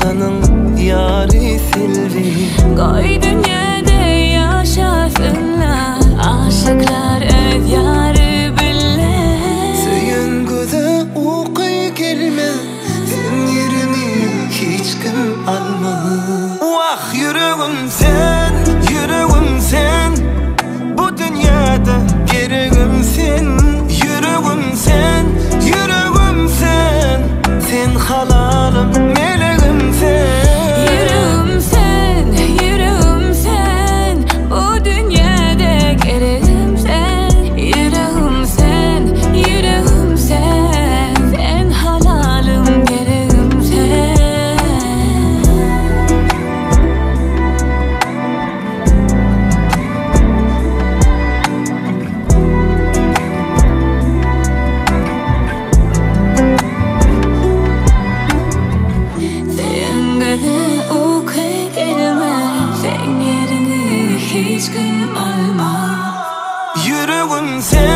insanın yari sildi. Koy dünyada yaşasınlar aşıklar öz yarı bille. Söyün göze okuy gelme, sen yerimi hiç kim alma. Vah yüreğim sen, yüreğim sen, bu dünyada gereğim sen. Yüreğim sen, yüreğim sen, sen halalım meleğim sen. Yüreğim sen, yüreğim sen, bu dünyada gereğim sen. Yüreğim sen, yüreğim sen, sen halalım gereğim sen. Sen göze okuy gelme, sen yerini hiç kim alma. Yüreğim sen,